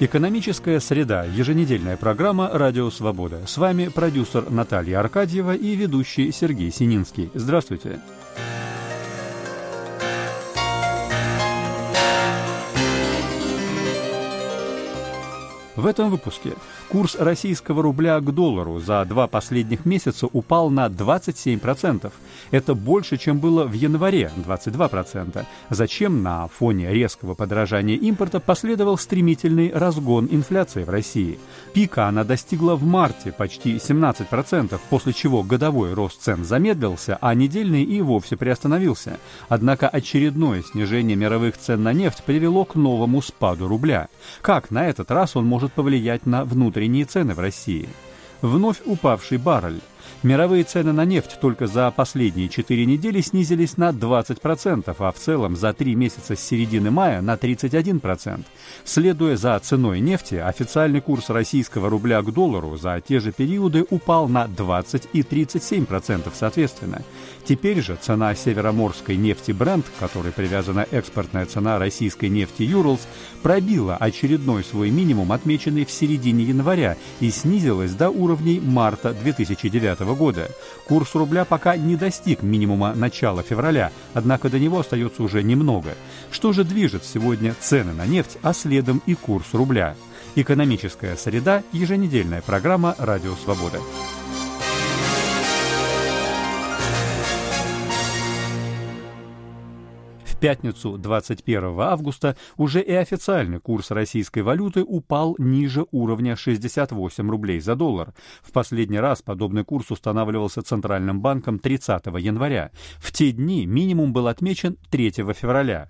Экономическая среда. Еженедельная программа «Радио Свобода». С вами продюсер Наталья Аркадьева и ведущий Сергей Сининский. Здравствуйте. В этом выпуске курс российского рубля к доллару за 2 последних месяца упал на 27%. Это больше, чем было в январе, 22%. Зачем на фоне резкого подорожания импорта последовал стремительный разгон инфляции в России? Пика она достигла в марте почти 17%, после чего годовой рост цен замедлился, а недельный и вовсе приостановился. Однако очередное снижение мировых цен на нефть привело к новому спаду рубля. Как на этот раз он может повлиять на внутренние цены в России? Вновь упавший баррель. Мировые цены на нефть только за последние 4 недели снизились на 20%, а в целом за 3 месяца с середины мая на 31%. Следуя за ценой нефти, официальный курс российского рубля к доллару за те же периоды упал на 20 и 37% соответственно. Теперь же цена североморской нефти Brent, к которой привязана экспортная цена российской нефти Urals, пробила очередной свой минимум, отмеченный в середине января, и снизилась до уровней марта 2009 года. Курс рубля пока не достиг минимума начала февраля, однако до него остается уже немного. Что же движет сегодня цены на нефть, а следом и курс рубля? Экономическая среда. Еженедельная программа «Радио Свобода». В пятницу 21 августа уже и официальный курс российской валюты упал ниже уровня 68 рублей за доллар. В последний раз подобный курс устанавливался Центральным банком 30 января. В те дни минимум был отмечен 3 февраля –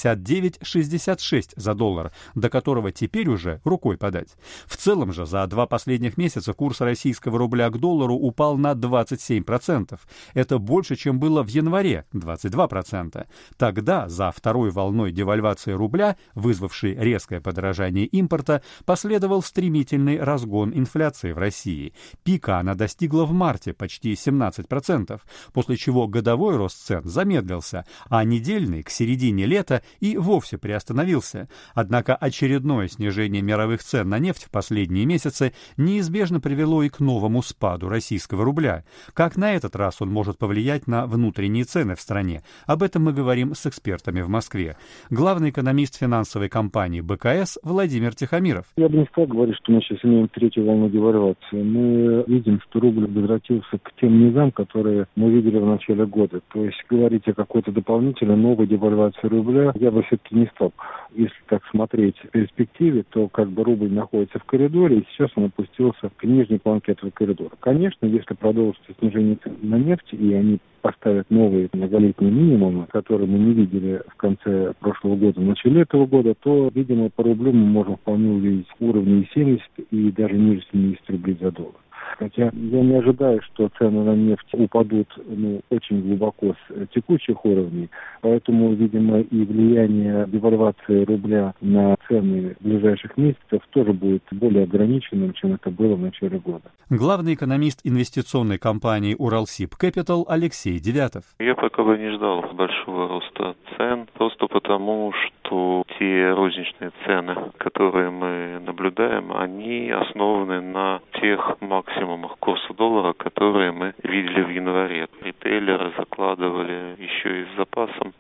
69,66 за доллар, до которого теперь уже рукой подать. В целом же за 2 последних месяца курс российского рубля к доллару упал на 27%. Это больше, чем было в январе – 22%. Тогда за второй волной девальвации рубля, вызвавшей резкое подорожание импорта, последовал стремительный разгон инфляции в России. Пика она достигла в марте почти 17%, после чего годовой рост цен замедлился, а недельный к середине лета и вовсе приостановился. Однако очередное снижение мировых цен на нефть в последние месяцы неизбежно привело и к новому спаду российского рубля. Как на этот раз он может повлиять на внутренние цены в стране? Об этом мы говорим с экспертами в Москве. Главный экономист финансовой компании БКС Владимир Тихомиров. Я бы не стал говорить, что мы сейчас имеем третью волну девальвации. Мы видим, что рубль возвратился к тем низам, которые мы видели в начале года. То есть говорить о какой-то дополнительной новой девальвации рубля я бы все-таки не стал. Если так смотреть в перспективе, то как бы рубль находится в коридоре, и сейчас он опустился к нижней планке этого коридора. Конечно, если продолжится снижение цен на нефть, и они поставят новые многолетние минимумы, которые мы не видели в конце прошлого года, в начале этого года, то, видимо, по рублю мы можем вполне увидеть уровни 70 и даже ниже 70 рублей за доллар. Хотя я не ожидаю, что цены на нефть упадут очень глубоко с текущих уровней, поэтому, видимо, и влияние девальвации рубля на цены ближайших месяцев тоже будет более ограниченным, чем это было в начале года. Главный экономист инвестиционной компании «Уралсиб Кэпитал» Алексей Девятов. Я пока бы не ждал большого роста цен, просто потому, что те розничные цены, которые мы наблюдаем, они основаны на тех максимумах курса доллара, которые мы видели в январе. Ритейлеры закладывали еще и с запасом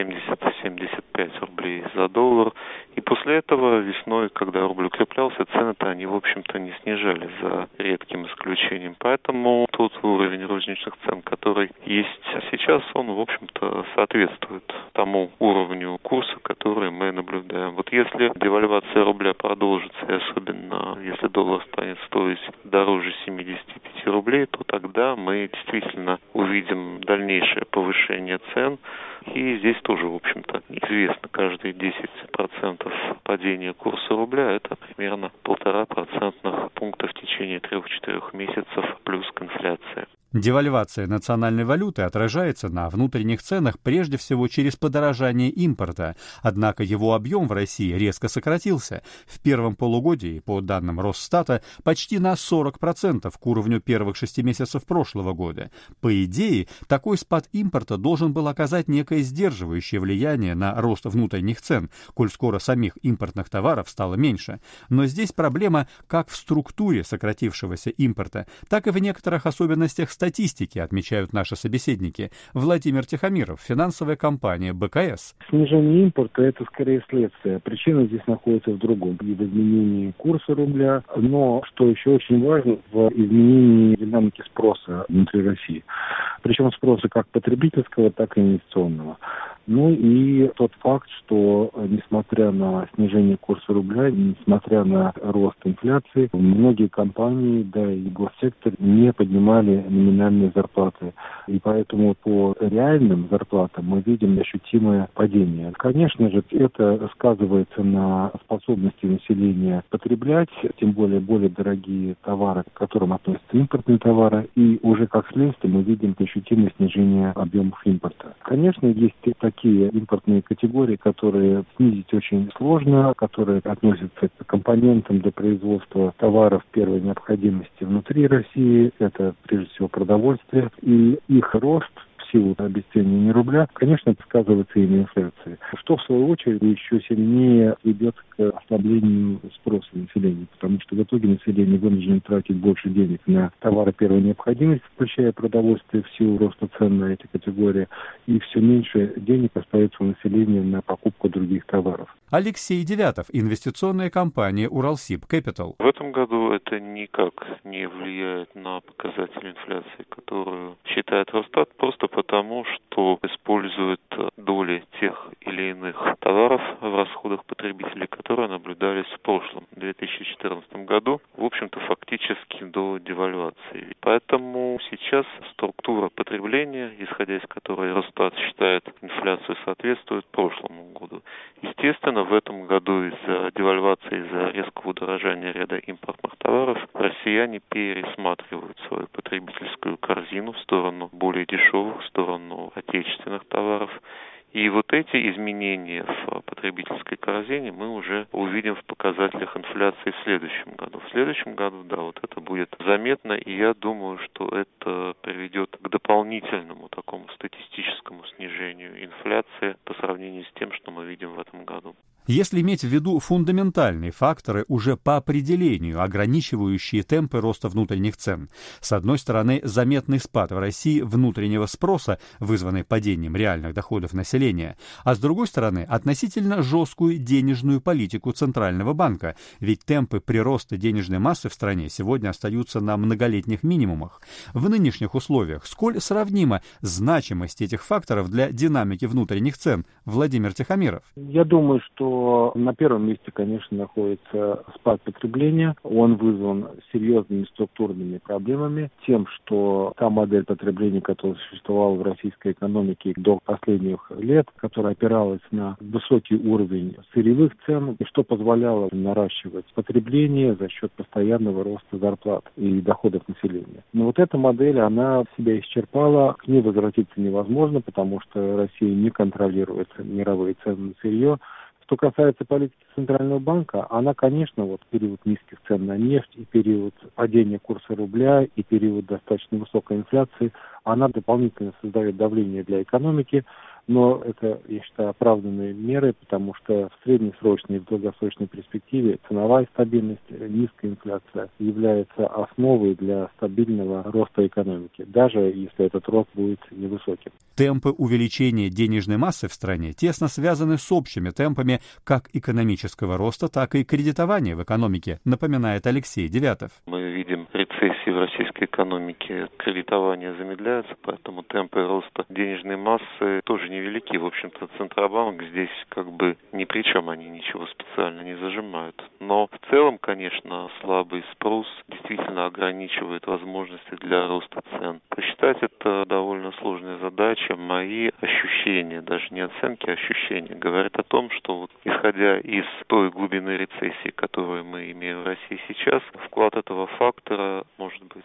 70-75 рублей за доллар. И после этого весной, когда рубль укреплялся, цены-то они, в общем-то, не снижались, за редким исключением. Поэтому тот уровень розничных цен, который есть сейчас, он, в общем-то, соответствует тому уровню курса, который мы наблюдаем. Вот если девальвация рубля продолжится, и особенно если доллар станет стоить дороже 75 рублей, то тогда мы действительно увидим дальнейшее повышение цен. И здесь тоже, в общем-то, известно, каждые 10% падения курса рубля – это примерно 1,5% пункта в течение 3-4 месяцев плюс к инфляции. Девальвация национальной валюты отражается на внутренних ценах прежде всего через подорожание импорта, однако его объем в России резко сократился. В первом полугодии, по данным Росстата, почти на 40% к уровню первых 6 месяцев прошлого года. По идее, такой спад импорта должен был оказать некое сдерживающее влияние на рост внутренних цен, коль скоро сами самих импортных товаров стало меньше. Но здесь проблема как в структуре сократившегося импорта, так и в некоторых особенностях статистики, отмечают наши собеседники. Владимир Тихомиров, финансовая компания БКС. Снижение импорта – это скорее следствие. Причина здесь находится в другом. И в изменении курса рубля, но, что еще очень важно, в изменении динамики спроса внутри России. Причем спроса как потребительского, так и инвестиционного. Ну и тот факт, что несмотря на снижение курса рубля, несмотря на рост инфляции, многие компании, да и госсектор не поднимали номинальные зарплаты. И поэтому по реальным зарплатам мы видим ощутимое падение. Конечно же, это сказывается на способности населения потреблять, тем более дорогие товары, к которым относятся импортные товары. И уже как следствие мы видим ощутимое снижение объемов импорта. Конечно, есть такие импортные категории, которые снизить очень сложно, которые относятся к компонентам для производства товаров первой необходимости внутри России. Это, прежде всего, продовольствие. И их рост в силу обесценивания рубля, конечно, сказывается и на инфляции, что, в свою очередь, еще сильнее ведет к ослаблению спроса населения, потому что в итоге население вынуждено тратить больше денег на товары первой необходимости, включая продовольствие, в силу роста цен на эти категории, и все меньше денег остается у населения на покупку других товаров. Алексей Девятов, инвестиционная компания «Уралсиб Кэпитал». В этом году это никак не влияет на показатель инфляции, которую считает Росстат, просто потому, что используют доли тех или иных товаров в расходах потребителей, которые наблюдались в прошлом, 2014 году, в общем-то, фактически до девальвации. Поэтому сейчас структура потребления, исходя из которой Росстат считает инфляцию, соответствует прошлому году. Естественно, в этом году из-за девальвации, из-за резкого удорожания ряда импортных товаров россияне пересматривают свою потребительскую корзину в сторону более дешевых, в сторону отечественных товаров. И вот эти изменения в потребительской корзине мы уже увидим в показателях инфляции в следующем году. В следующем году, да, вот это будет заметно, и я думаю, что это приведет к дополнительному такому статистическому снижению инфляции по сравнению с тем, что мы видим в этом году. Если иметь в виду фундаментальные факторы, уже по определению ограничивающие темпы роста внутренних цен, с одной стороны, заметный спад в России внутреннего спроса, вызванный падением реальных доходов населения, а с другой стороны, относительно жесткую денежную политику Центрального банка, ведь темпы прироста денежной массы в стране сегодня остаются на многолетних минимумах. В нынешних условиях сколь сравнима значимость этих факторов для динамики внутренних цен? Владимир Тихомиров. Я думаю, что на первом месте, конечно, находится спад потребления. Он вызван серьезными структурными проблемами, тем, что та модель потребления, которая существовала в российской экономике до последних лет, которая опиралась на высокий уровень сырьевых цен, и что позволяло наращивать потребление за счет постоянного роста зарплат и доходов населения. Но вот эта модель, она себя исчерпала, к ней возвратиться невозможно, потому что Россия не контролирует мировые цены на сырье. Что касается политики Центрального банка, она, конечно, вот период низких цен на нефть и период падения курса рубля и период достаточно высокой инфляции, она дополнительно создает давление для экономики, но это, я считаю, оправданные меры, потому что в среднесрочной и в долгосрочной перспективе ценовая стабильность, низкая инфляция является основой для стабильного роста экономики, даже если этот рост будет невысоким. Темпы увеличения денежной массы в стране тесно связаны с общими темпами как экономического роста, так и кредитования в экономике, напоминает Алексей Девятов. Мы видим рецессии в российской экономике, кредитование замедляется, поэтому темпы роста денежной массы тоже невелики. В общем-то, Центробанк здесь как бы ни при чем, они ничего специально не зажимают. Но в целом, конечно, слабый спрос действительно ограничивает возможности для роста цен. Посчитать это довольно сложная задача. Мои ощущения, даже не оценки, а ощущения, говорят о том, что вот, исходя из той глубины рецессии, которую мы имеем в России сейчас, вклад этого фактора может быть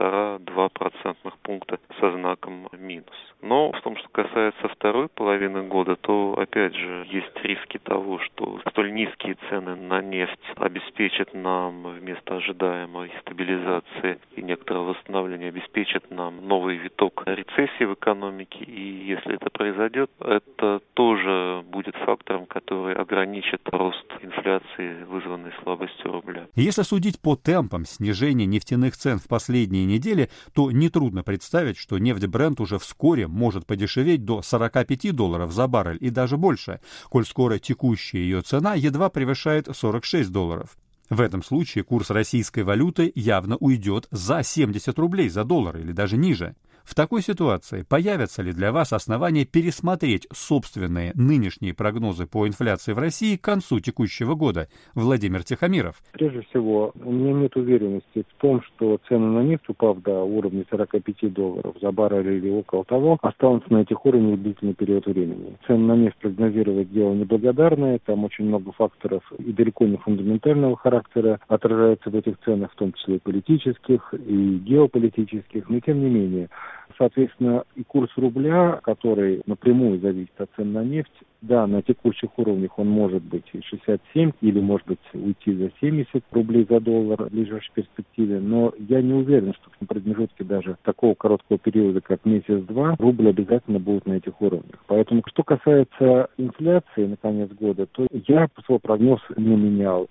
1,5-2 процентных пункта со знаком минус. Но в том, что касается второй половины года, то, опять же, есть риски того, что столь низкие цены на нефть обеспечат нам вместо ожидаемой стабилизации и некоторого восстановления, обеспечат нам новый виток рецессии в экономике. И если это произойдет, это тоже будет фактором, мерам, которые ограничат рост инфляции, вызванной слабостью рубля. Если судить по темпам снижения нефтяных цен в последние недели, то нетрудно представить, что нефть Brent уже вскоре может подешеветь до $45 за баррель и даже больше, коль скоро текущая ее цена едва превышает $46. В этом случае курс российской валюты явно уйдет за 70 рублей за доллар или даже ниже. В такой ситуации появятся ли для вас основания пересмотреть собственные нынешние прогнозы по инфляции в России к концу текущего года? Владимир Тихомиров. Прежде всего, у меня нет уверенности в том, что цены на нефть, упав до уровня $45 за баррель или около того, останутся на этих уровнях длительный период времени. Цены на нефть прогнозировать дело неблагодарное, там очень много факторов и далеко не фундаментального характера отражается в этих ценах, в том числе и политических, и геополитических, но тем не менее. Соответственно, и курс рубля, который напрямую зависит от цен на нефть, да, на текущих уровнях он может быть 67 или, может быть, уйти за 70 рублей за доллар в ближайшей перспективе, но я не уверен, что в промежутке даже такого короткого периода, как месяц-два, рубль обязательно будет на этих уровнях. Поэтому, что касается инфляции на конец года, то я свой прогноз не менял.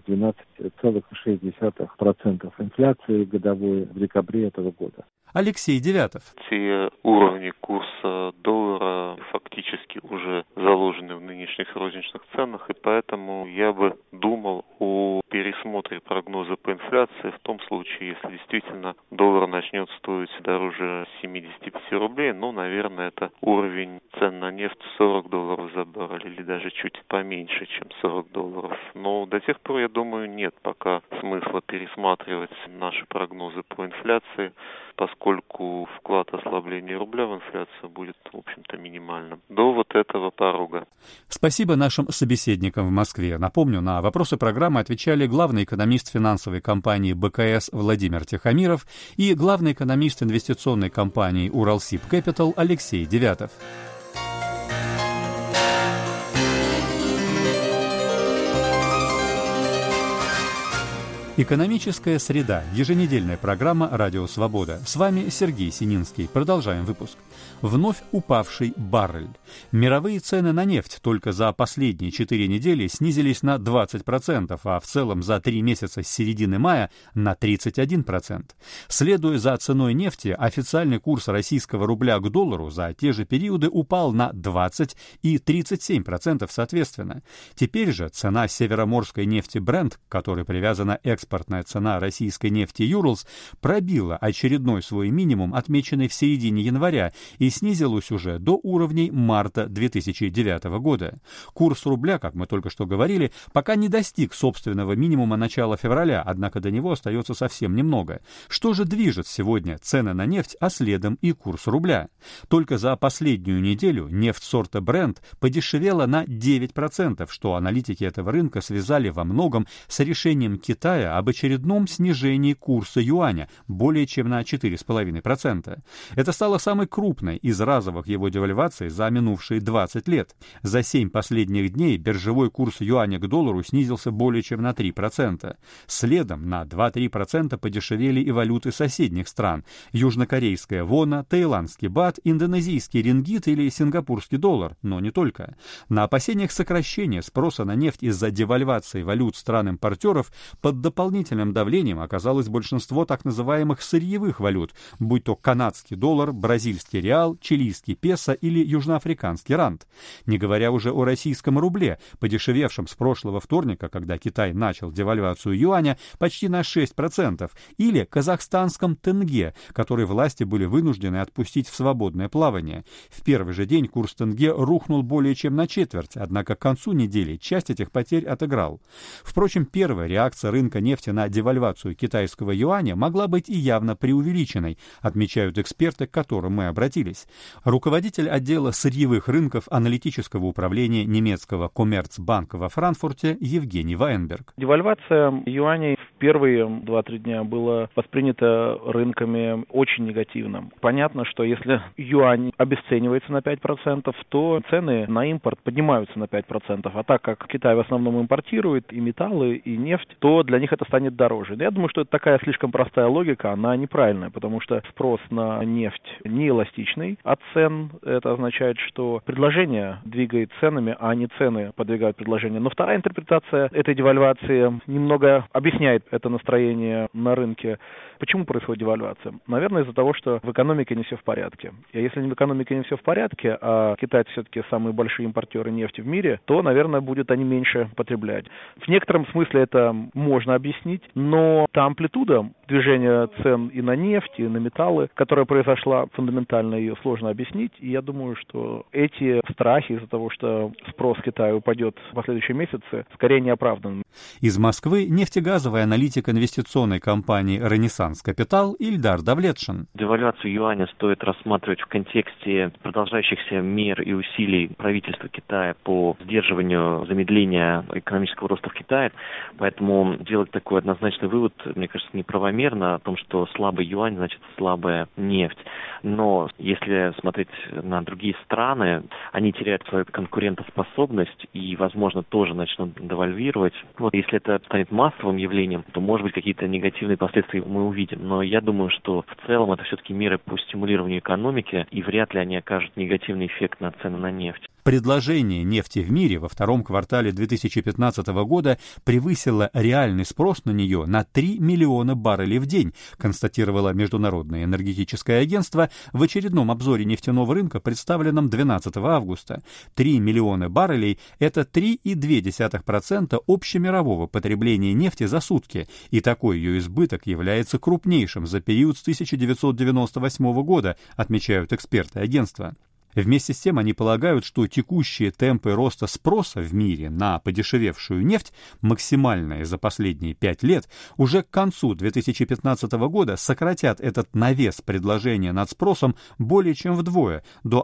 12,6% инфляции годовой в декабре этого года. Алексей Девятов. Те уровни курса доллара фактически уже заложены в нынешних розничных ценах, и поэтому я бы думал о пересмотре прогноза по инфляции в том случае, если действительно доллар начнет стоить дороже 75 рублей, наверное, это уровень цен на нефть $40 за баррель или даже чуть поменьше, чем $40. Но до тех пор, я думаю, нет пока смысла пересматривать наши прогнозы по инфляции, поскольку вклад ослабления рубля в инфляцию будет, в общем-то, минимальным до вот этого порога. Спасибо нашим собеседникам в Москве. Напомню, на вопросы программы отвечали главный экономист финансовой компании БКС Владимир Тихомиров и главный экономист инвестиционной компании Уралсиб Кэпитал Алексей Девятов. Экономическая среда. Еженедельная программа «Радио Свобода». С вами Сергей Сининский. Продолжаем выпуск. Вновь упавший баррель. Мировые цены на нефть только за последние 4 недели снизились на 20%, а в целом за 3 месяца с середины мая на 31%. Следуя за ценой нефти, официальный курс российского рубля к доллару за те же периоды упал на 20 и 37% соответственно. Теперь же цена североморской нефти Brent, к которой привязана экспортная цена российской нефти Urals, пробила очередной свой минимум, отмеченный в середине января, и снизилась уже до уровней марта 2009 года. Курс рубля, как мы только что говорили, пока не достиг собственного минимума начала февраля, однако до него остается совсем немного. Что же движет сегодня цены на нефть, а следом и курс рубля? Только за последнюю неделю нефть сорта Brent подешевела на 9%, что аналитики этого рынка связали во многом с решением Китая об очередном снижении курса юаня более чем на 4,5%. Это стало самой крупной из разовых его девальваций за минувшие 20 лет. За 7 последних дней биржевой курс юаня к доллару снизился более чем на 3%. Следом на 2-3% подешевели и валюты соседних стран: южнокорейская вона, таиландский бат, индонезийский рингит или сингапурский доллар, но не только. На опасениях сокращения спроса на нефть из-за девальвации валют стран-импортеров под дополнительным давлением оказалось большинство так называемых сырьевых валют, будь то канадский доллар, бразильский реал, чилийский песо или южноафриканский ранд. Не говоря уже о российском рубле, подешевевшем с прошлого вторника, когда Китай начал девальвацию юаня почти на 6%, или казахстанском тенге, который власти были вынуждены отпустить в свободное плавание. В первый же день курс тенге рухнул более чем на четверть, однако к концу недели часть этих потерь отыграл. Впрочем, первая реакция рынка нефти на девальвацию китайского юаня могла быть и явно преувеличенной, отмечают эксперты, к которым мы обратились. Руководитель отдела сырьевых рынков аналитического управления немецкого Коммерцбанка во Франкфурте Евгений Вайнберг. Девальвация юаней в первые 2-3 дня было воспринято рынками очень негативно. Понятно, что если юань обесценивается на 5%, то цены на импорт поднимаются на 5%. А так как Китай в основном импортирует и металлы, и нефть, то для них это станет дороже. Я думаю, что это такая слишком простая логика, она неправильная, потому что спрос на нефть не эластичный от цен. Это означает, что предложение двигает ценами, а не цены подвигают предложение. Но вторая интерпретация этой девальвации немного объясняет это настроение на рынке. Почему происходит девальвация? Наверное, из-за того, что в экономике не все в порядке. И если в экономике не все в порядке, а китайцы все-таки самые большие импортеры нефти в мире, то, наверное, будут они меньше потреблять. В некотором смысле это можно объяснить, но та амплитуда движения цен и на нефть, и на металлы, которая произошла, фундаментально ее сложно объяснить. И я думаю, что эти страхи из-за того, что спрос Китая упадет в последующие месяцы, скорее не оправданы. Из Москвы нефтегазовый аналитик инвестиционной компании «Ренессанс Капитал» Ильдар Давлетшин. Девальвацию юаня стоит рассматривать в контексте продолжающихся мер и усилий правительства Китая по сдерживанию замедления экономического роста в Китае. Поэтому делать такой однозначный вывод, мне кажется, неправомерно о том, что слабый юань значит слабая нефть. Но если смотреть на другие страны, они теряют свою конкурентоспособность и, возможно, тоже начнут девальвировать. Вот если это станет массовым явлением, то, может быть, какие-то негативные последствия мы увидим. Но я думаю, что в целом это все-таки меры по стимулированию экономики, и вряд ли они окажут негативный эффект на цены на нефть. Предложение нефти в мире во втором квартале 2015 года превысило реальный спрос на нее на 3 миллиона баррелей в день, констатировало Международное энергетическое агентство в очередном обзоре нефтяного рынка, представленном 12 августа. 3 миллиона баррелей – это 3,2% общемирового потребления нефти за сутки, и такой ее избыток является крупнейшим за период с 1998 года, отмечают эксперты агентства. Вместе с тем они полагают, что текущие темпы роста спроса в мире на подешевевшую нефть, максимальные за последние 5 лет, уже к концу 2015 года сократят этот навес предложения над спросом более чем вдвое, до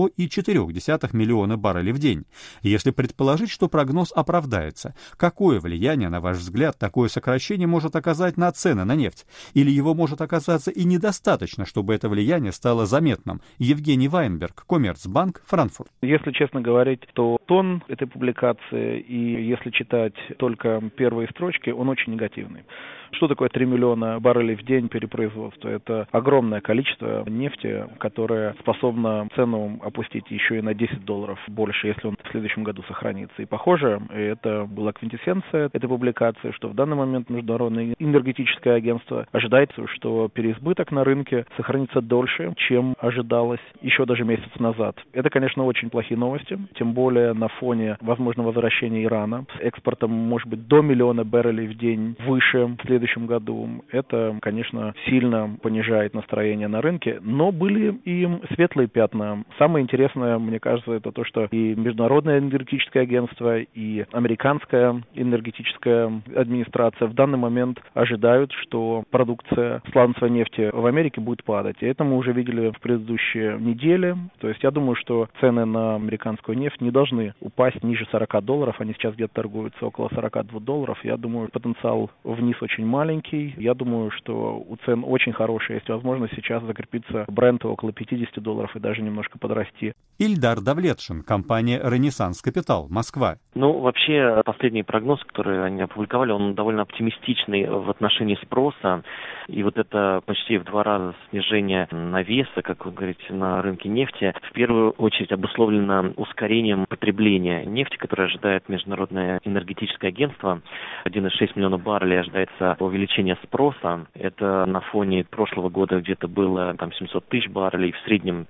1,4 миллиона баррелей в день. Если предположить, что прогноз оправдается, какое влияние, на ваш взгляд, такое сокращение может оказать на цены на нефть? Или его может оказаться и недостаточно, чтобы это влияние стало заметным? Евгений Вайнберг, Коммерцбанк, Франкфурт. Если честно говорить, то тон этой публикации, и если читать только первые строчки, он очень негативный. Что такое 3 миллиона баррелей в день перепроизводства? Это огромное количество нефти, которое способно цену опустить еще и на $10 больше, если он в следующем году сохранится. И похоже, это была квинтэссенция этой публикации, что в данный момент Международное энергетическое агентство ожидает, что переизбыток на рынке сохранится дольше, чем ожидалось еще даже месяц назад. Это, конечно, очень плохие новости, тем более на фоне возможного возвращения Ирана с экспортом, может быть, до 1 миллиона баррелей в день выше в следующем году. Это, конечно, сильно понижает настроение на рынке, но были и светлые пятна. Самое интересное, мне кажется, это то, что и Международное энергетическое агентство, и американская энергетическая администрация в данный момент ожидают, что продукция сланцевой нефти в Америке будет падать. И это мы уже видели в предыдущие недели. То есть я думаю, что цены на американскую нефть не должны упасть ниже $40. Они сейчас где-то торгуются около $42. Я думаю, потенциал вниз очень маленький. Я думаю, что у цен очень хорошая есть возможность сейчас закрепиться Брент около $50 и даже немножко подрасти. Ильдар Давлетшин, компания «Ренессанс Капитал», Москва. Вообще, последний прогноз, который они опубликовали, он довольно оптимистичный в отношении спроса. И вот это почти в 2 раза снижение навеса, как вы говорите, на рынке нефти, в первую очередь обусловлено ускорением потребления нефти, которое ожидает Международное энергетическое агентство. 1,6 миллиона баррелей ожидается увеличение спроса. Это на фоне прошлого года где-то было 700 тысяч баррелей в среднем.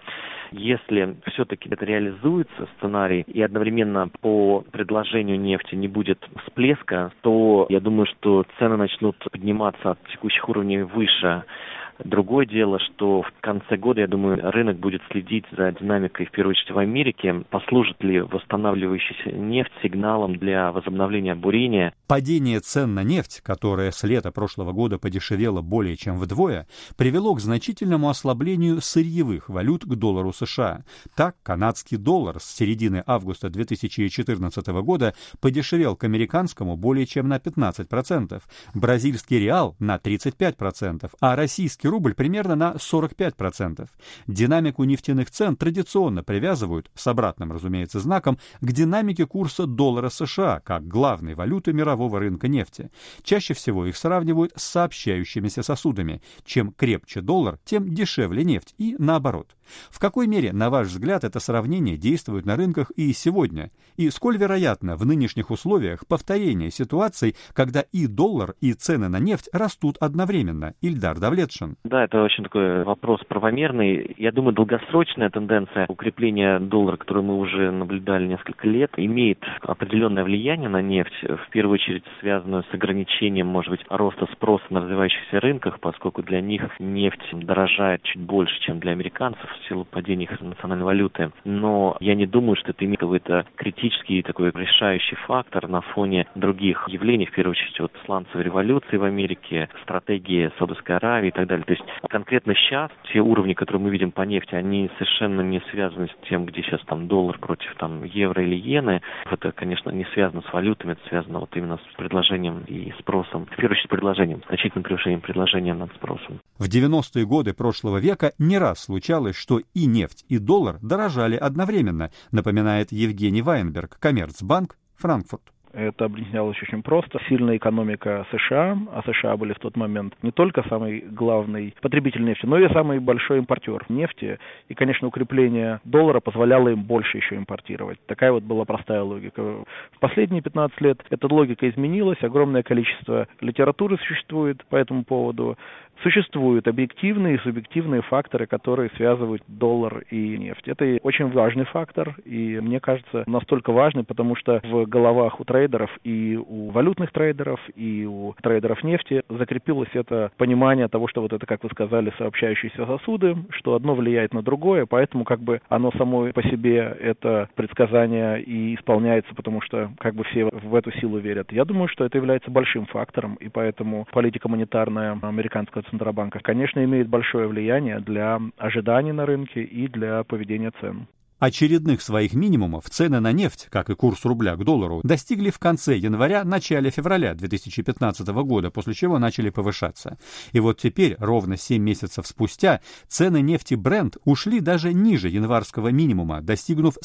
Если все-таки это реализуется, сценарий, и одновременно по предложению нефти не будет всплеска, то я думаю, что цены начнут подниматься от текущих уровней выше. Другое дело, что в конце года, я думаю, рынок будет следить за динамикой, в первую очередь, в Америке. Послужит ли восстанавливающаяся нефть сигналом для возобновления бурения? Падение цен на нефть, которое с лета прошлого года подешевело более чем вдвое, привело к значительному ослаблению сырьевых валют к доллару США. Так, канадский доллар с середины августа 2014 года подешевел к американскому более чем на 15%, бразильский реал на 35%, а российский рубль примерно на 45%. Динамику нефтяных цен традиционно привязывают, с обратным, разумеется, знаком, к динамике курса доллара США, как главной валюты мирового рынка нефти. Чаще всего их сравнивают с сообщающимися сосудами. Чем крепче доллар, тем дешевле нефть, и наоборот. В какой мере, на ваш взгляд, это сравнение действует на рынках и сегодня? И сколь вероятно в нынешних условиях повторение ситуаций, когда и доллар, и цены на нефть растут одновременно? Ильдар Давлетшин. Да, это очень такой вопрос правомерный. Я думаю, долгосрочная тенденция укрепления доллара, которую мы уже наблюдали несколько лет, имеет определенное влияние на нефть, в первую очередь связанную с ограничением, может быть, роста спроса на развивающихся рынках, поскольку для них нефть дорожает чуть больше, чем для американцев в силу падения их национальной валюты. Но я не думаю, что это имеет какой-то критический такой решающий фактор на фоне других явлений, в первую очередь вот сланцевой революции в Америке, стратегии Саудовской Аравии и так далее. То есть конкретно сейчас те уровни, которые мы видим по нефти, они совершенно не связаны с тем, где сейчас там доллар против там евро или иены. Это, конечно, не связано с валютами, это связано вот именно с предложением и спросом. В первую очередь предложением, значительным превышением предложения над спросом. В 90-е годы прошлого века не раз случалось, что и нефть, и доллар дорожали одновременно, напоминает Евгений Вайнберг, Коммерцбанк, Франкфурт. Это объяснялось очень просто. Сильная экономика США, а США были в тот момент не только самый главный потребитель нефти, но и самый большой импортер нефти. И, конечно, укрепление доллара позволяло им больше еще импортировать. Такая вот была простая логика. В последние 15 лет эта логика изменилась, огромное количество литературы существует по этому поводу. Существуют объективные и субъективные факторы, которые связывают доллар и нефть. Это очень важный фактор, и мне кажется, настолько важный, потому что в головах у трейдеров и у валютных трейдеров, и у трейдеров нефти закрепилось это понимание того, что вот это, как вы сказали, сообщающиеся сосуды, что одно влияет на другое, поэтому как бы оно само по себе, это предсказание и исполняется, потому что как бы все в эту силу верят. Я думаю, что это является большим фактором, и поэтому политика монетарная американского Центробанка, конечно, имеет большое влияние для ожиданий на рынке и для поведения цен. Очередных своих минимумов цены на нефть, как и курс рубля к доллару, достигли в конце января-начале февраля 2015 года, после чего начали повышаться. И вот теперь, ровно 7 месяцев спустя, цены нефти Brent ушли даже ниже январского минимума, достигнув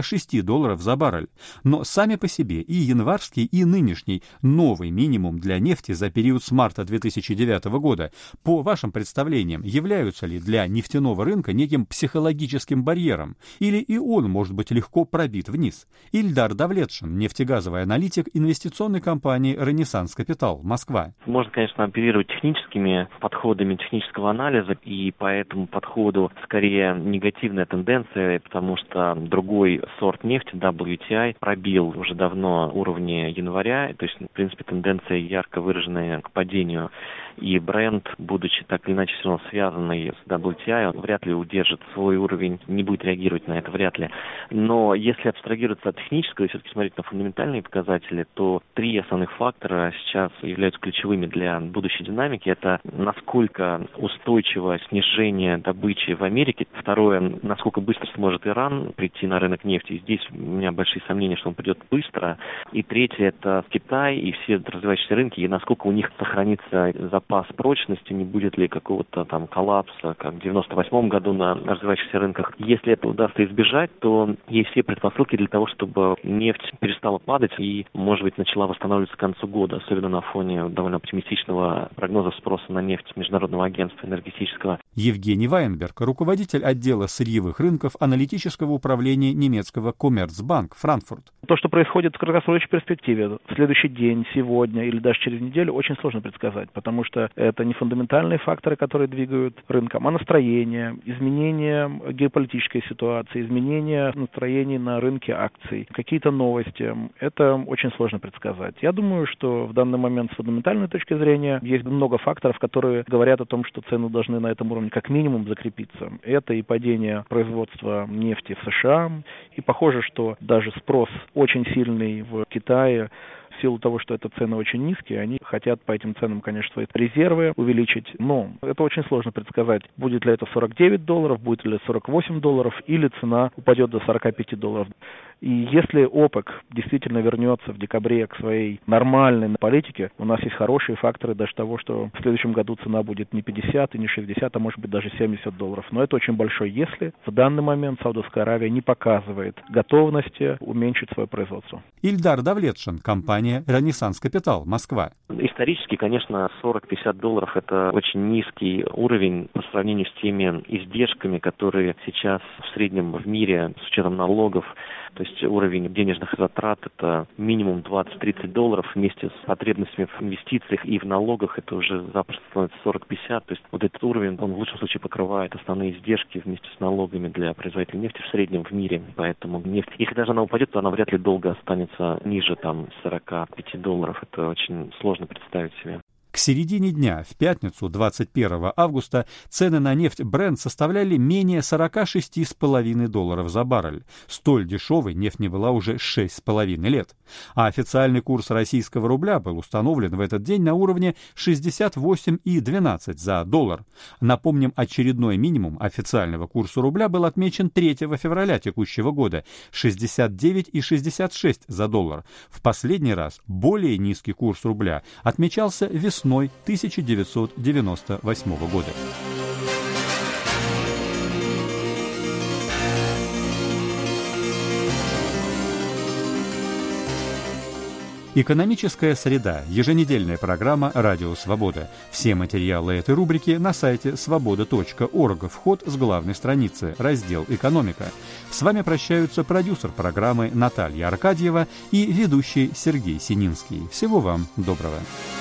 $46 за баррель. Но сами по себе и январский, и нынешний новый минимум для нефти за период с марта 2009 года, по вашим представлениям, являются ли для нефтяного рынка неким психологическим барьером, или и он может быть легко пробит вниз? Ильдар Давлетшин, нефтегазовый аналитик инвестиционной компании «Ренессанс Капитал», Москва. Можно, конечно, оперировать техническими подходами технического анализа, и по этому подходу скорее негативная тенденция, потому что другой сорт нефти, WTI, пробил уже давно уровни января, то есть, в принципе, тенденция ярко выраженная к падению. И Brent, будучи так или иначе все равно связанный с WTI, он вряд ли удержит свой уровень, не будет реагировать на это вряд ли. Но если абстрагироваться от технического и все-таки смотреть на фундаментальные показатели, то 3 основных фактора сейчас являются ключевыми для будущей динамики. Это насколько устойчиво снижение добычи в Америке. Второе, насколько быстро сможет Иран прийти на рынок нефти. И здесь у меня большие сомнения, что он придет быстро. И третье, это Китай и все развивающиеся рынки, и насколько у них сохранится запас прочности, не будет ли какого-то там коллапса, как в 98 году на развивающихся рынках. Если это удастся избежать, то есть все предпосылки для того, чтобы нефть перестала падать и, может быть, начала восстанавливаться к концу года, особенно на фоне довольно оптимистичного прогноза спроса на нефть Международного агентства энергетического. Евгений Вайнберг, руководитель отдела сырьевых рынков аналитического управления немецкого Коммерцбанк, Франкфурт. То, что происходит в краткосрочной перспективе, в следующий день, сегодня или даже через неделю, очень сложно предсказать, потому что это не фундаментальные факторы, которые двигают рынком, а настроение, изменение геополитической ситуации, изменения настроений на рынке акций, какие-то новости. Это очень сложно предсказать. Я думаю, что в данный момент с фундаментальной точки зрения есть много факторов, которые говорят о том, что цены должны на этом уровне как минимум закрепиться. Это и падение производства нефти в США, и похоже, что даже спрос очень сильный в Китае. В силу того, что это цены очень низкие, они хотят по этим ценам, конечно, свои резервы увеличить, но это очень сложно предсказать, будет ли это $49, будет ли $48, или цена упадет до $45. И если ОПЕК действительно вернется в декабре к своей нормальной политике, у нас есть хорошие факторы даже того, что в следующем году цена будет не 50 и не 60, а может быть даже $70. Но это очень большой «если». В данный момент Саудовская Аравия не показывает готовности уменьшить свое производство. Ильдар Давлетшин, компания «Ренессанс Капитал», Москва. Исторически, конечно, $40-50 – это очень низкий уровень по сравнению с теми издержками, которые сейчас в среднем в мире с учетом налогов. То есть уровень денежных затрат – это минимум $20-30 вместе с потребностями в инвестициях и в налогах. Это уже запросто становится 40-50. То есть вот этот уровень, он в лучшем случае покрывает основные издержки вместе с налогами для производителей нефти в среднем в мире. Поэтому нефть, если даже она упадет, то она вряд ли долго останется ниже $45. Это очень сложно представить себе. К середине дня, в пятницу, 21 августа, цены на нефть Brent составляли менее $46,5 за баррель. Столь дешевой нефть не была уже 6,5 лет. А официальный курс российского рубля был установлен в этот день на уровне 68,12 за доллар. Напомним, очередной минимум официального курса рубля был отмечен 3 февраля текущего года – 69,66 за доллар. В последний раз более низкий курс рубля отмечался весной 1998 года. Экономическая среда. Еженедельная программа «Радио Свобода». Все материалы этой рубрики на сайте svoboda.org. Вход с главной страницы. Раздел «Экономика». С вами прощаются продюсер программы Наталья Аркадьева и ведущий Сергей Сининский. Всего вам доброго.